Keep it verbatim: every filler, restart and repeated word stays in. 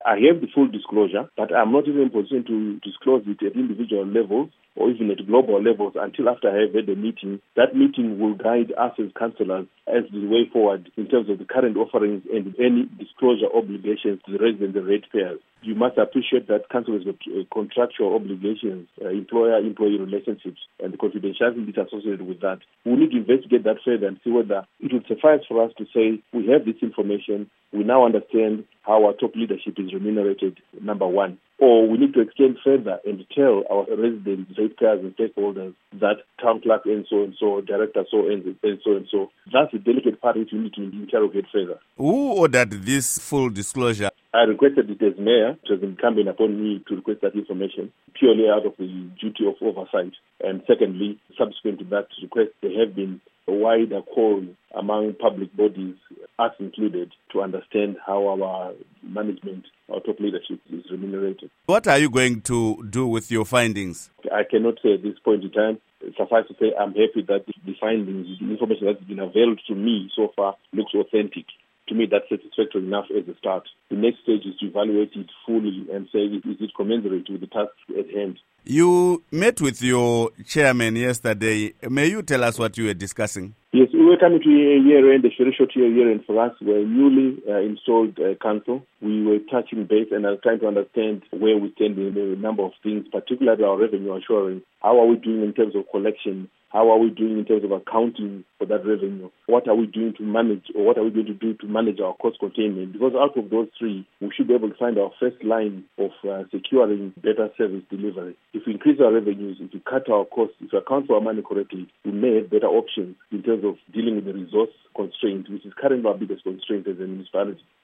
I have the full disclosure, but I'm not even in a position to disclose it at individual levels or even at global levels until after I have had a meeting. That meeting will guide us as councillors as the way forward in terms of the current offerings and any disclosure obligations to the residents and ratepayers. You must appreciate that council has got uh, contractual obligations, uh, employer-employee relationships, and the confidentiality associated with that. We need to investigate that further and see whether it would suffice for us to say we have this information, we now understand how our top leadership is remunerated, number one. Or we need to extend further and tell our residents, ratepayers and stakeholders that town clerk and so and so, director so and so and so. That's a delicate part which we need to interrogate further. Who ordered this full disclosure? I requested it as mayor. It was incumbent upon me to request that information purely out of the duty of oversight. And secondly, subsequent to that request, there have been a wider call among public bodies, us included, to understand how our management, our top leadership is remunerated. What are you going to do with your findings? I cannot say at this point in time. Suffice to say, I'm happy that the findings, the information that's been availed to me so far looks authentic. To me, that's satisfactory enough as a start. The next stage is to evaluate it fully and say, is it commensurate with the task at hand? You met with your chairman yesterday. May you tell us what you were discussing? Yes, we were coming to a year-end, a very short year-end for us. We're newly uh, installed uh, council. We were touching base and I was trying to understand where we stand in a number of things, particularly our revenue assurance. How are we doing in terms of collection? How are we doing in terms of accounting for that revenue? What are we doing to manage, or what are we going to do to manage our cost containment? Because out of those three, we should be able to find our first line of uh, securing better service delivery. If we increase our revenues, if we cut our costs, if we account for our money correctly, we may have better options in terms of dealing with the resource constraint, which is currently our biggest constraint as a municipality.